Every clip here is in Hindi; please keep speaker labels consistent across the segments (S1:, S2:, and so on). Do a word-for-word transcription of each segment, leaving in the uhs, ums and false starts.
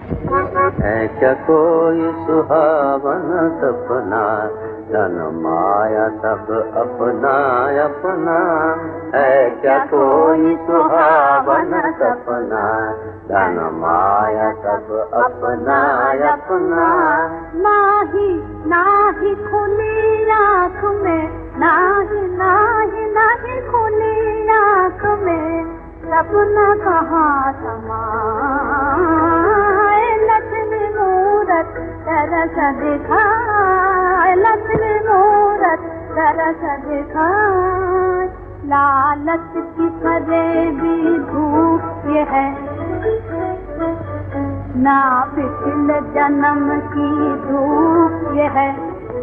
S1: है क्या कोई सुहावन सपना, धन माया सब अपना अपना। है क्या कोई सुहावन सपना, धन माया सब अपना अपना।
S2: नाही नाही खुली आँख में, नाही नाही नाही खुली आँख में, सपना कहाँ समाए। लक्ष्मी मूरत तरस दिखाए, लक्ष्मी मूरत तरस दिखाए। लालच की फरेबी धूप ये है, ना पिछले जन्म की धूप ये है।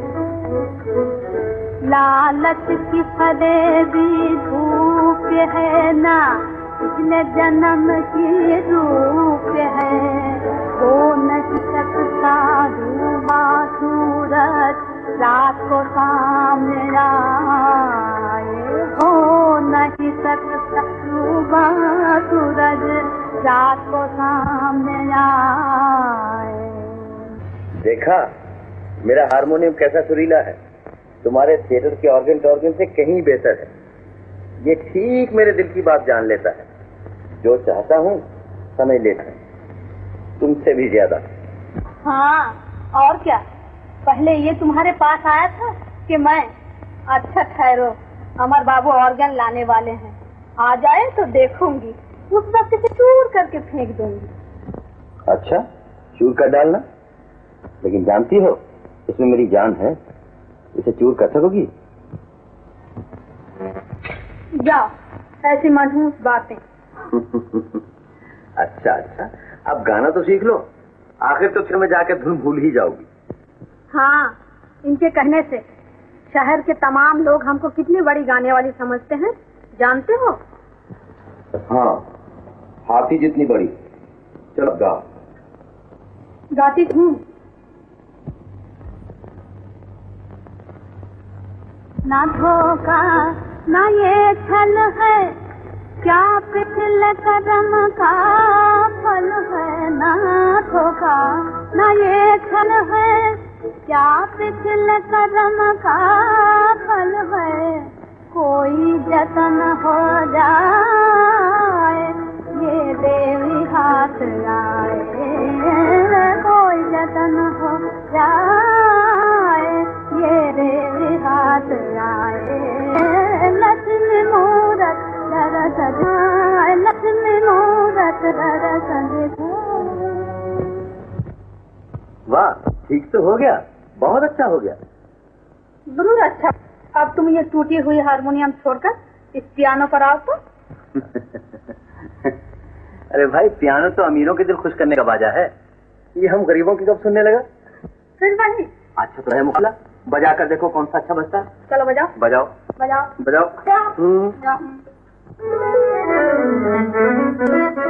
S2: लालच की फरेबी धूप ये है, ना पिछले जन्म की धूप ये है। हो नहीं सकता डूबा सूरज रात को सामने आए। हो नहीं सकता डूबा सूरज रात को सामने आए।
S1: देखा मेरा हारमोनियम कैसा सुरीला है, तुम्हारे थिएटर के ऑर्गन टॉर्गन से कहीं बेहतर है। ये ठीक मेरे दिल की बात जान लेता है, जो चाहता हूँ समझ लेता है, तुमसे भी ज्यादा।
S2: हाँ और क्या, पहले ये तुम्हारे पास आया था कि मैं? अच्छा ठहरो, अमर बाबू ऑर्गन लाने वाले हैं, आ जाए तो देखूंगी, उस वक्त से चूर करके फेंक दूंगी।
S1: अच्छा चूर कर डालना, लेकिन जानती हो इसमें मेरी जान है, इसे चूर कर सकोगी?
S2: जाओ, ऐसी मनहूस बातें।
S1: अच्छा अच्छा, अब गाना तो सीख लो, आखिर तो फिर में जाकर धुन भूल ही जाओगी।
S2: हाँ, इनके कहने से शहर के तमाम लोग हमको कितनी बड़ी गाने वाली समझते हैं, जानते हो?
S1: हाँ, हाथी जितनी बड़ी। चलो गाओ।
S2: गाती हूँ। ना धोखा ना ये छल है, क्या पिछले कदम का फल है। ना धोखा ना ये छल है, क्या पिछले कदम का फल है। कोई जतन हो जाए, ये देवी हाथ आए। कोई जतन हो जाए, ये देवी हाथ आए। लक्ष्मी मूरत दरस दिखाए, लक्ष्मी मूरत दरस दिखाए।
S1: वाह, ठीक तो हो गया, बहुत अच्छा हो गया।
S2: जरूर अच्छा। अब तुम ये टूटी हुई हारमोनियम छोड़कर इस पियानो पर आओ तो।
S1: अरे भाई, पियानो तो अमीरों के दिल खुश करने का बाजा है, ये हम गरीबों की कब सुनने लगा।
S2: फिर वही।
S1: अच्छा तो है मुखला, बजा कर देखो कौन सा अच्छा बजता है।
S2: चलो बजाओ
S1: बजाओ
S2: बजाओ
S1: बजाओ।
S2: बजाओ।